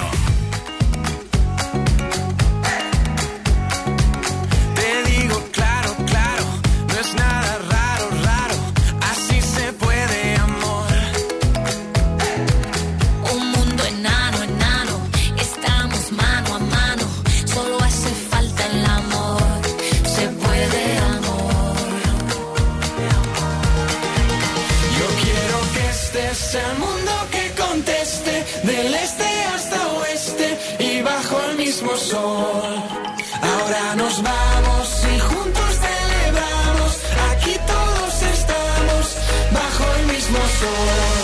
Te digo claro, claro, no es nada raro, raro. Así se puede, amor. Un mundo enano, enano. Estamos mano a mano. Solo hace falta el amor. Se puede, amor. Yo quiero que este sea el mundo que conteste, del este hasta oeste y bajo el mismo sol. Ahora nos vamos y juntos celebramos. Aquí todos estamos bajo el mismo sol.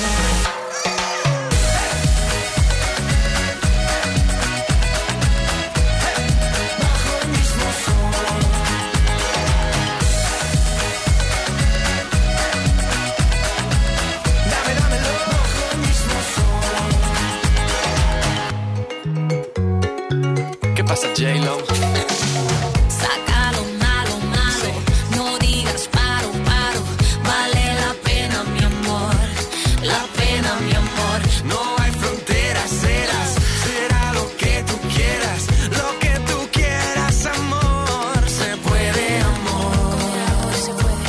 ¿Qué pasa, J-Lo? Saca lo malo, malo. No digas paro, paro. Vale la pena, mi amor. La pena, mi amor. No hay fronteras, serás, será lo que tú quieras, lo que tú quieras, amor. Se puede, amor. Se puede.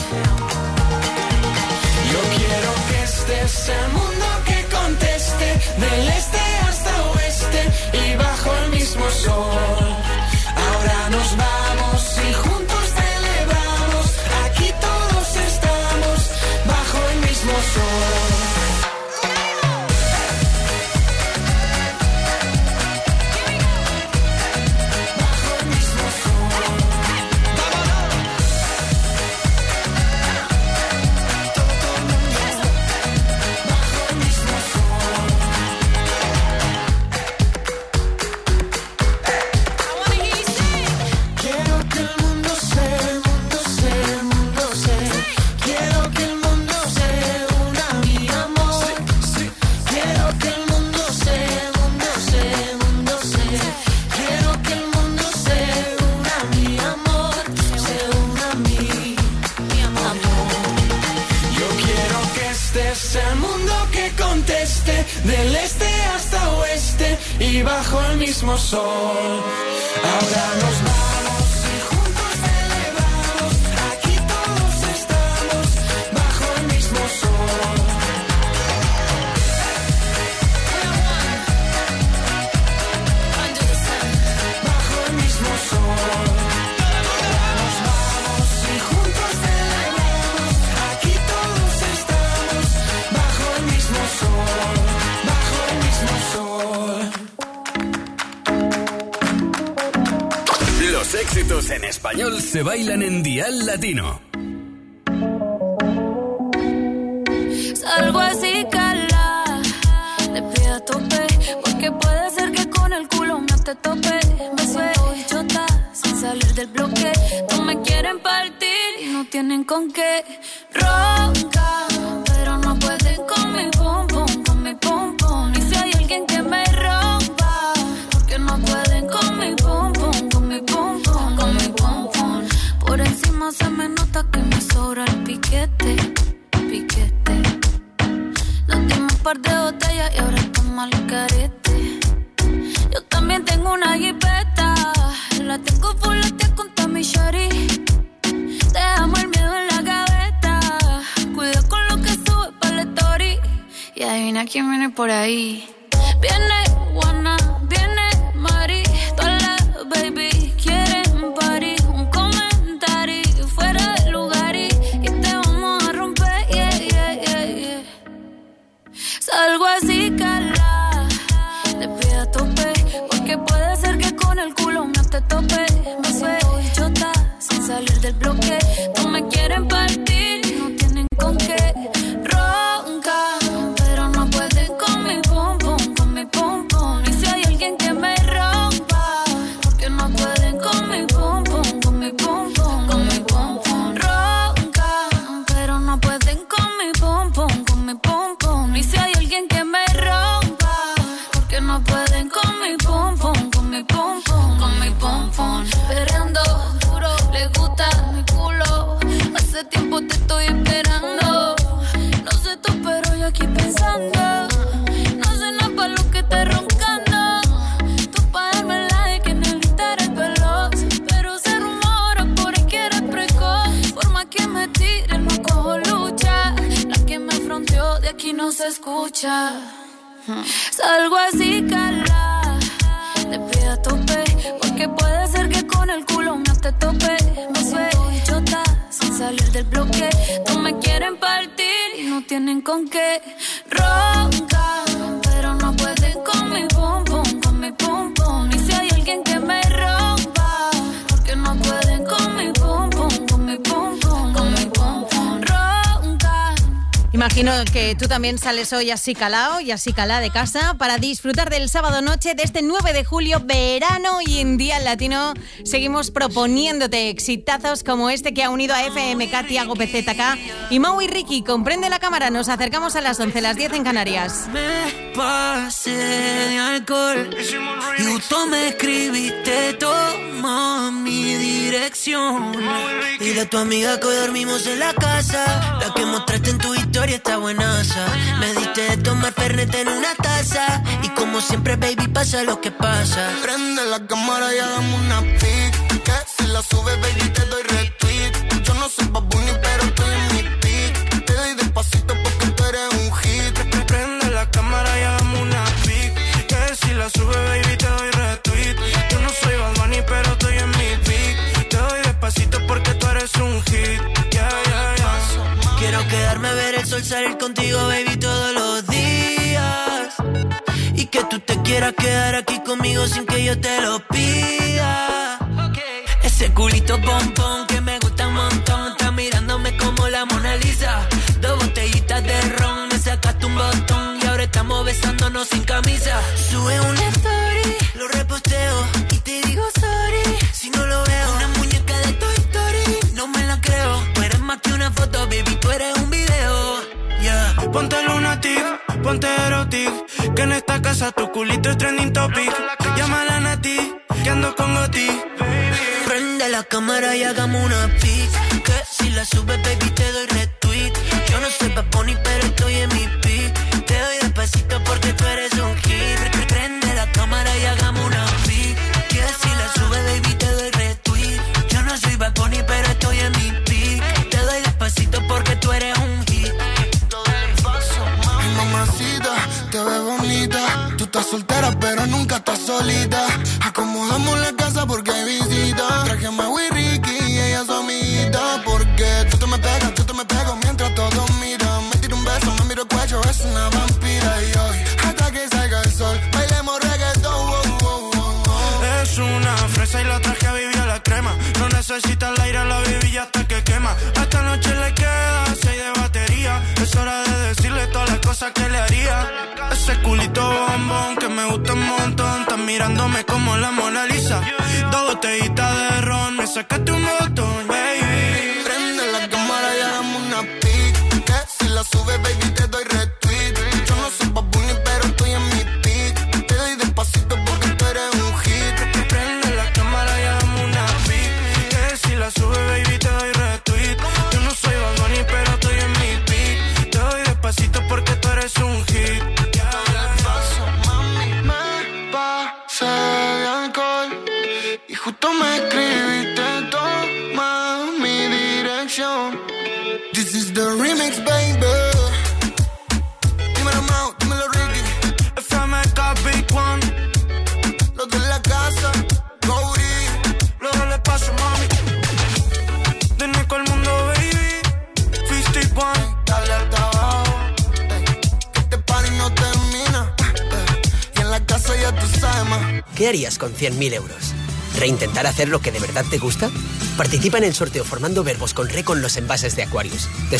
Yo quiero que este sea el mundo que conteste, del este hasta oeste y bajo el mismo sol. Ahora nos vamos y juntos celebramos. Aquí todos estamos bajo el mismo sol. Quiero que el mundo se, el mundo se, el mundo se. Quiero que el mundo se una a mi amor. Quiero que el mundo se, el mundo se, el mundo se. Quiero que el mundo se una a mi amor. Se una a mí, mi amor. Yo quiero que este sea el mundo que conteste, del este hasta oeste y bajo el mismo sol. Ahora nos vamos y juntos celebramos. Aquí todos estamos bajo el mismo sol. Bajo el mismo sol. Ahora nos vamos y juntos celebramos. Aquí todos estamos bajo el mismo sol. Bajo el mismo sol. Los éxitos en español se bailan en Dial Latino. Salgo así, cala. Le pido a tope. Porque puede ser que con el culo me te tope. Me suelto y chota sin salir del bloque. No me quieren partir y no tienen con qué. Ronca, pero no pueden con mi pum pum, con mi pum pum. Y si hay alguien que me rompa, porque no pueden con mi pum pum, con mi pum pum, con mi pum pum. Por encima se me nota que me sobra el piquete, piquete. Nos dimos un par de botellas y ahora estamos al carete. Yo también tengo una jipeta, la tengo fuletea con Tommy Shari. Dejamos el miedo en la gaveta, cuida con lo que sube para la story. Y adivina quién viene por ahí. Viene Juana, viene Mari, todas las baby quieren party. Un comentario fuera del lugar y, y te vamos a romper, yeah, yeah, yeah, yeah. Salgo así, cala. Le pido a tope, porque puede ser que con el culo me te tope. Me suelto y chota sin salir del bloque. No me quieren partir, no tienen con qué. Ronca, pero no pueden con mi pum pum, con mi pum pum. Y si hay alguien que me rompa, porque no pueden con mi pum pum, con mi pum pum, con mi pum pum. Ronca, pero no pueden con mi pum pum, con mi pum pum. Y si hay alguien que me rompa, porque no pueden con mi pum pum, con mi pum pum, con mi pum pum. Perreando duro, le gusta mi culo. tiempo te estoy esperando. No sé tú, pero yo aquí pensando. No sé nada pa' lo que te roncando. Tú pa' darme la de que necesitar el veloz. Pero se rumora por ahí que eres precoz. Por más que me tire, no cojo lucha. La que me fronteó de aquí no se escucha. Salgo así, cala. Te pido a tope. Porque puede ser que con el culo me te tope. Me siento bichota sin salir del bloque. No me quieren partir y no tienen con qué. Roncan, pero no pueden con mi pum pum, con mi pum pum. Y si hay alguien que me rompa, porque no pueden con mi pum pum, con mi pum pum, con mi pum pum. Roncan. Imagino que tú también sales hoy así calao y así calá de casa para disfrutar del sábado noche de este nueve de julio, verano, y en Día Latino seguimos proponiéndote exitazos como este que ha unido a F M K, Tiago P Z K y Mau y Ricky. Comprende la cámara, nos acercamos a las once, las diez en Canarias. Me pasé de alcohol y justo me escribiste, toma mi dirección. Y de tu amiga que hoy dormimos en la casa, la que mostraste en tu historia está buenaza. Me diste de tomar Fernet en una taza y como siempre, baby, pasa lo que pasa. Prende la cámara y hagamos una pic, que si la subes, baby, te doy retweet. Yo no soy Bad Bunny, pero estoy en mi pic. Te doy despacito porque tú eres un hit. Prende la cámara y hagamos una pic, que si la subes, baby, te doy retweet. Yo no soy Bad Bunny, pero estoy en mi pic. Te doy despacito porque tú eres un hit. Yeah, yeah, yeah. Quiero quedarme a ver el sol salir contigo, baby, todos los días. Y que tú te quieras quedar aquí conmigo sin que yo te lo pida. Ese culito pompón que me gusta un montón. Está mirándome como la Mona Lisa. Dos botellitas de ron, me sacaste un botón. Y ahora estamos besándonos sin camisa. Sube una story, lo reposteo y te digo sorry si no lo veo. Una muñeca de Toy Story, no me la creo. Tú eres más que una foto, baby, tú eres un video. Yeah. Ponte lunatic, ponte erotic, que en esta casa tu culito es trending topic. Llámala a Nati, que ando con Goti. Prende la cámara y hagamos una pic, que si la subes, baby, te doy retweet. Yo no soy Bad Bunny, pero estoy en mi pic. Te doy despacito porque tú eres un hit. Prende la cámara y hagamos una pic, que si la subes, baby, te doy retweet. Yo no soy Bad Bunny, pero estoy en mi pic. Te doy despacito porque tú eres un hit. Mamacita, te ves bonita. Tú estás soltera, pero nunca estás solita. Acomodamos la casa porque hay visita. Traje a Mau y Ricky y ella es su amiguita. Porque tú te me pegas, yo te me pego mientras todos miran. Me tiro un beso, me miro el cuello, es una vampira. Y hoy, hasta que salga el sol, bailemos reggaetón. Oh, oh, oh, oh. Es una fresa y la traje a vivir a la crema. No necesita el aire, la viví hasta que quema. A esta noche le queda seis de batería. Es hora de decirle todas las cosas que le haría. Ese culito bombón que me gusta un montón. Estás mirándome como la Mona Lisa. Dos botellitas de ron, me sacaste un botón, baby. Prende la cámara y hagamos una pic, que si la subes, baby, te doy retweet. Yo no soy Bad Bunny, pero estoy en mi pic. Te doy despacito porque tú eres un hit. Prende la cámara y hagamos una pic, que si la subes, baby, te doy retweet. Yo no soy Bad Bunny, pero estoy en mi pic. Te doy despacito porque tú eres un hit. Pasé de alcohol y justo me escribiste, toma mi dirección. This is the remix, baby. Dímelo Mau, dímelo Ricky. F M K Big One, los de la casa, Cody. luego le paso, mami. De Nico al mundo, baby. cincuenta y uno. Dale hasta abajo, ey, que este party no termina, ey, y en la casa ya tú sabes más. ¿Qué harías con cien mil euros? ¿Reintentar hacer lo que de verdad te gusta? Participa en el sorteo formando verbos con re con los envases de Aquarius.